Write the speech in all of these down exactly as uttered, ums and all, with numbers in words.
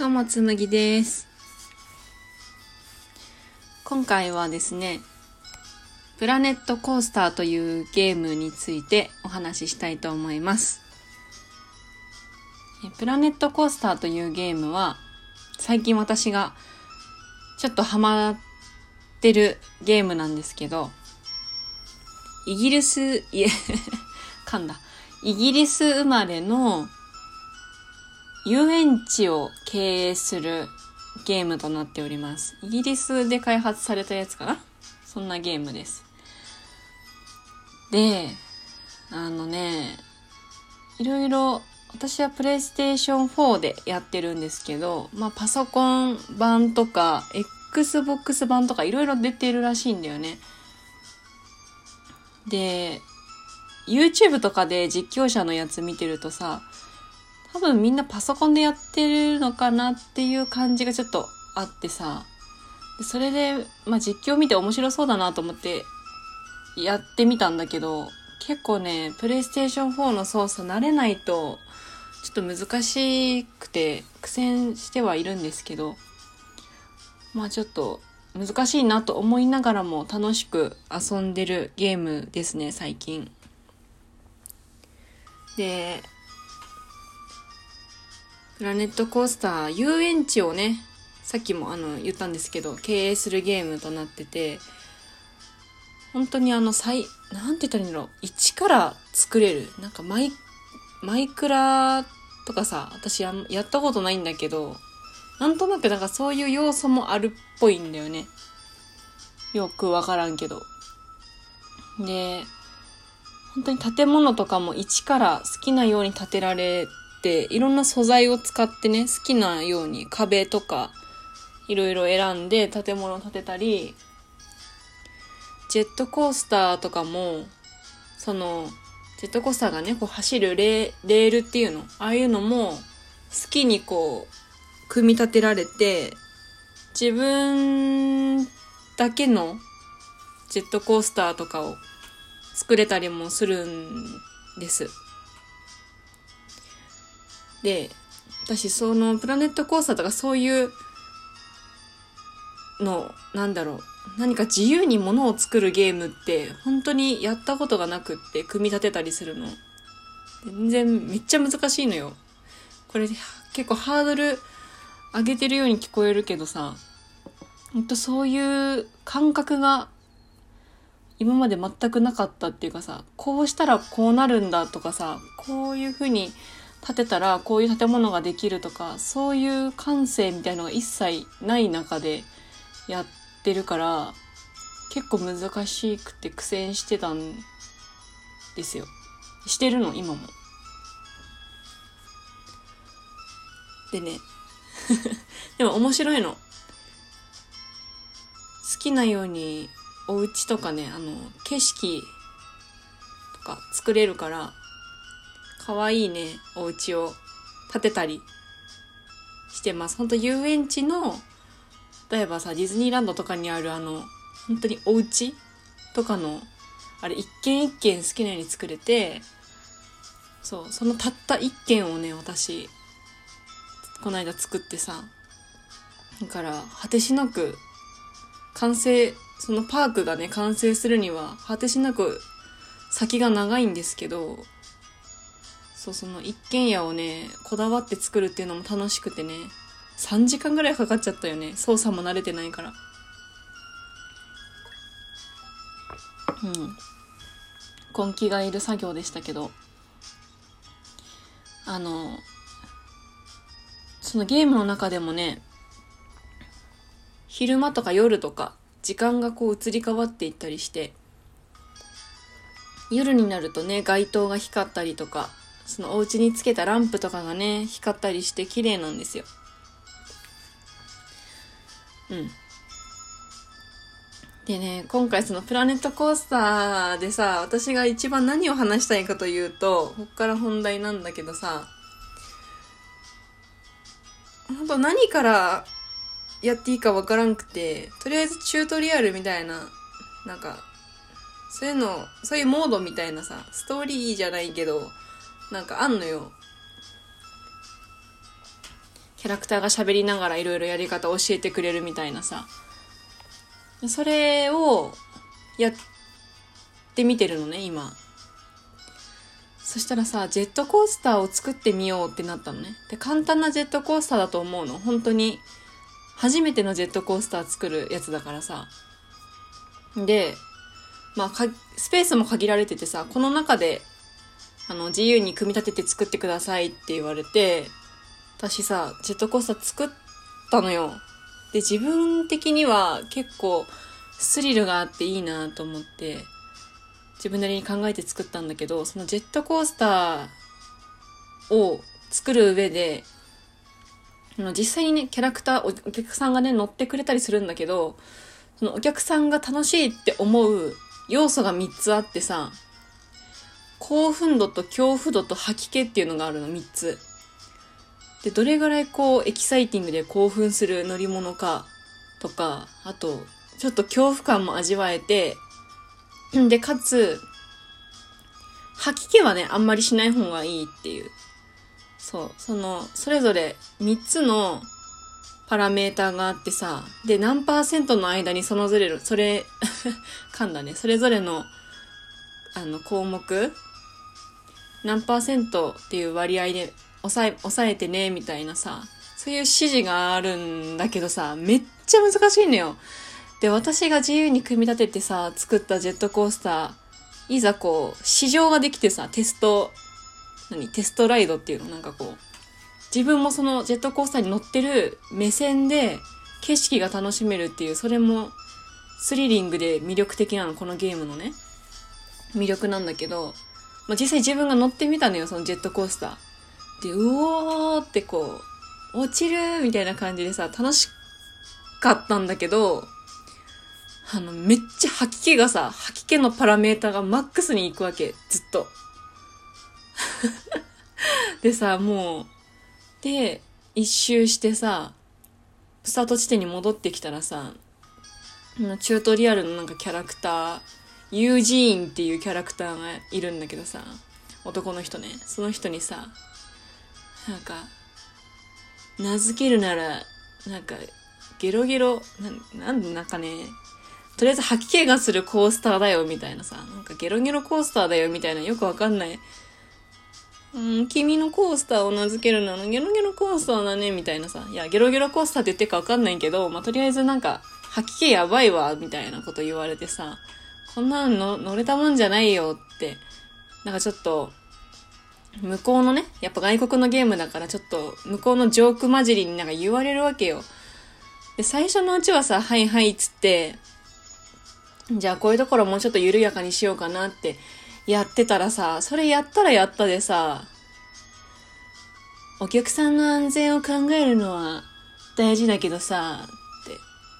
どうもつむぎです。今回はですね、プラネットコースターというゲームについてお話ししたいと思います。プラネットコースターというゲームは最近私がちょっとハマってるゲームなんですけど、イギリスいえ噛んだイギリス生まれの遊園地を経営するゲームとなっております。イギリスで開発されたやつかな？そんなゲームです。で、あのね、いろいろ私はプレイステーションフォーでやってるんですけど、まあパソコン版とか Xbox 版とかいろいろ出てるらしいんだよね。で、YouTube とかで実況者のやつ見てるとさ、多分みんなパソコンでやってるのかなっていう感じがちょっとあってさ、それで、まあ、実況見て面白そうだなと思ってやってみたんだけど、結構ね、プレイステーションフォーの操作慣れないとちょっと難しくて苦戦してはいるんですけど、まあちょっと難しいなと思いながらも楽しく遊んでるゲームですね、最近。で、プラネットコースター、遊園地をね、さっきもあの言ったんですけど、経営するゲームとなってて、本当にあの、最、なんて言ったらいいんだろう、一から作れる。なんかマイ、マイクラとかさ、私や、やったことないんだけど、なんとなくなんかそういう要素もあるっぽいんだよね。よくわからんけど。で、本当に建物とかも一から好きなように建てられて、いろんな素材を使ってね、好きなように壁とかいろいろ選んで建物を建てたり、ジェットコースターとかも、そのジェットコースターがねこう走るレ、レールっていうの、ああいうのも好きにこう組み立てられて、自分だけのジェットコースターとかを作れたりもするんです。で、私そのプラネットコースターとかそういうの、なんだろう、何か自由に物を作るゲームって本当にやったことがなくって、組み立てたりするの全然めっちゃ難しいのよ。これ結構ハードル上げてるように聞こえるけどさ、ほんとそういう感覚が今まで全くなかったっていうかさ、こうしたらこうなるんだとかさ、こういう風に建てたらこういう建物ができるとか、そういう感性みたいのが一切ない中でやってるから、結構難しくて苦戦してたんですよ。してるの今も。でねでも面白いの。好きなようにお家とかね、あの景色とか作れるから、かわいいねお家を建てたりしてます。ほんと遊園地の、例えばさ、ディズニーランドとかにあるあの本当にお家とかのあれ一軒一軒好きなように作れて、そう、そのたった一軒をね、私この間作ってさ、だから果てしなく完成、そのパークがね完成するには果てしなく先が長いんですけど、そう、その一軒家をねこだわって作るっていうのも楽しくてね、さんじかんぐらいかかっちゃったよね。操作も慣れてないから。うん、根気がいる作業でしたけど、あのそのゲームの中でもね、昼間とか夜とか時間がこう移り変わっていったりして、夜になるとね街灯が光ったりとか、そのお家につけたランプとかがね光ったりして綺麗なんですよ。うんでね、今回そのプラネットコースターでさ、私が一番何を話したいかというと、こっから本題なんだけどさ、ほんと何からやっていいかわからんくて、とりあえずチュートリアルみたいな、なんかそういうの、そういうモードみたいなさ、ストーリーじゃないけどなんかあんのよ。 キャラクターが喋りながらいろいろやり方を教えてくれるみたいなさ、それをやってみてるのね今。そしたらさ、ジェットコースターを作ってみようってなったのね。で、簡単なジェットコースターだと思うの。本当に初めてのジェットコースター作るやつだからさ。で、まあかスペースも限られててさ、この中であの自由に組み立てて作ってくださいって言われて、私さジェットコースター作ったのよ。で、自分的には結構スリルがあっていいなと思って自分なりに考えて作ったんだけど、そのジェットコースターを作る上で実際にねキャラクターお客さんがね乗ってくれたりするんだけど、そのお客さんが楽しいって思う要素がみっつあってさ、興奮度と恐怖度と吐き気っていうのがあるの。みっつで、どれぐらいこうエキサイティングで興奮する乗り物かとか、あとちょっと恐怖感も味わえて、でかつ吐き気はねあんまりしない方がいいっていう、そう、そのそれぞれみっつのパラメーターがあってさ、で何パーセントの間にそのぞれるそれ噛んだねそれぞれのあの項目何パーセントっていう割合で抑え抑えてねみたいなさ、そういう指示があるんだけどさ、めっちゃ難しいのよ。で、私が自由に組み立ててさ作ったジェットコースター、いざこう試乗ができてさ、テスト何テストライドっていうの、なんかこう自分もそのジェットコースターに乗ってる目線で景色が楽しめるっていう、それもスリリングで魅力的なの、このゲームのね魅力なんだけど、まあ、実際自分が乗ってみたのよ、そのジェットコースターで。うおーってこう落ちるみたいな感じでさ楽しかったんだけど、あのめっちゃ吐き気がさ、吐き気のパラメーターがマックスに行くわけ、ずっとでさ、もうで一周してさスタート地点に戻ってきたらさ、チュートリアルのなんかキャラクター、ユージーンっていうキャラクターがいるんだけどさ、男の人ね、その人にさ、なんか名付けるならなんかゲロゲロな、なんなんかね、とりあえず吐き気がするコースターだよみたいなさ、なんかゲロゲロコースターだよみたいな、よくわかんない、うん、君のコースターを名付けるならゲロゲロコースターだねみたいなさ、いやゲロゲロコースターって言ってるかわかんないけど、まあ、とりあえずなんか吐き気やばいわみたいなこと言われてさ、こんなの乗れたもんじゃないよって、なんかちょっと向こうのね、やっぱ外国のゲームだからちょっと向こうのジョーク混じりになんか言われるわけよ。で、最初のうちはさ、はいはいっつって、じゃあこういうところもうちょっと緩やかにしようかなってやってたらさ、それやったらやったでさ、お客さんの安全を考えるのは大事だけどさ、って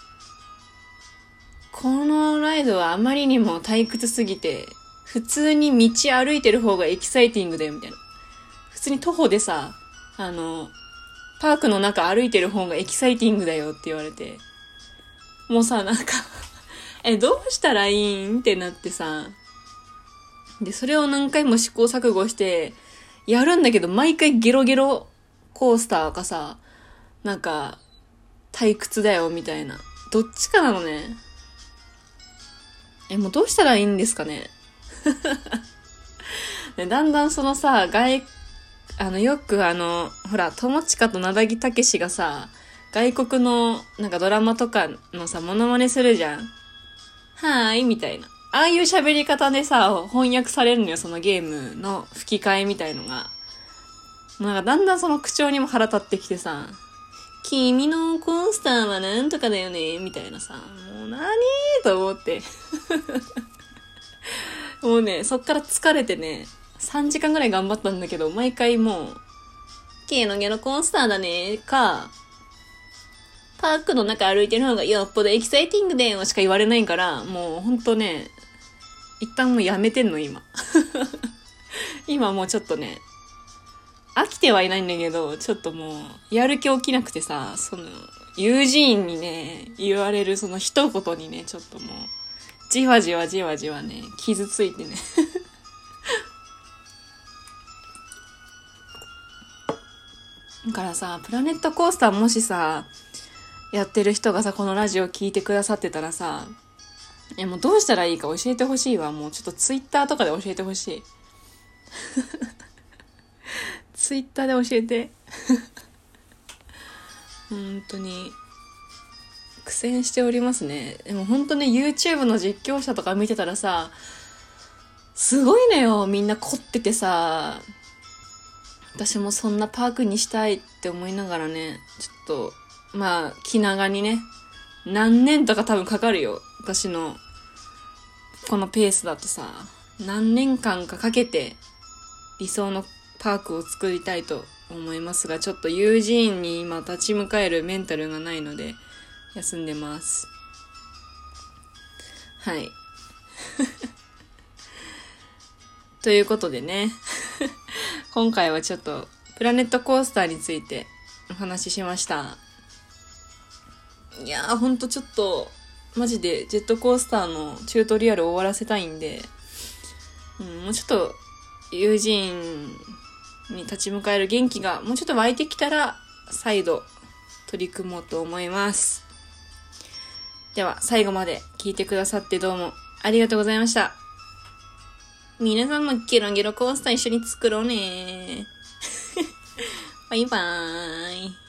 このライドはあまりにも退屈すぎて、普通に道歩いてる方がエキサイティングだよみたいな。普通に徒歩でさ、あのパークの中歩いてる方がエキサイティングだよって言われて、もうさ、なんかえどうしたらいいんってなってさ、でそれを何回も試行錯誤してやるんだけど、毎回ゲロゲロコースターかさ、なんか退屈だよみたいな、どっちかなのね。えもうどうしたらいいんですかねでだんだんそのさ、外あのよくあのほら友近と名田木武がさ、外国のなんかドラマとかのさモノマネするじゃん。はーいみたいな、ああいう喋り方でさ翻訳されるのよ、そのゲームの吹き替えみたいのが。なんかだんだんその口調にも腹立ってきてさ、君のコースターはなんとかだよねみたいなさ、もう何と思ってもうね、そっから疲れてね、さんじかんぐらい頑張ったんだけど、毎回もうゲロゲロコースターだねか、パークの中歩いてる方がよっぽどエキサイティングだよしか言われないから、もうほんとね、一旦もうやめてんの今今もうちょっとね、飽きてはいないんだけど、ちょっともうやる気起きなくてさ、その友人にね言われるその一言にね、ちょっともうじわじわじわじわね傷ついてねだからさ、プラネットコースターもしさ、やってる人がさ、このラジオ聞いてくださってたらさ、え、もうどうしたらいいか教えてほしいわ。もうちょっとツイッターとかで教えてほしい。ツイッターで教えて。本当に。苦戦しておりますね。でも本当ね、YouTube の実況者とか見てたらさ、すごいのよ。みんな凝っててさ、私もそんなパークにしたいって思いながらね、ちょっと、まあ、気長にね、何年とか多分かかるよ。私の、このペースだとさ、何年間かかけて、理想のパークを作りたいと思いますが、ちょっと友人に今立ち向かえるメンタルがないので、休んでます。はい。ということでね。今回はちょっとプラネットコースターについてお話ししました。いやーほんとちょっとマジでジェットコースターのチュートリアルを終わらせたいんで、うん、もうちょっと友人に立ち向かえる元気がもうちょっと湧いてきたら再度取り組もうと思います。では最後まで聞いてくださってどうもありがとうございました。皆さんもゲロゲロコースター一緒に作ろうね。バイバーイ。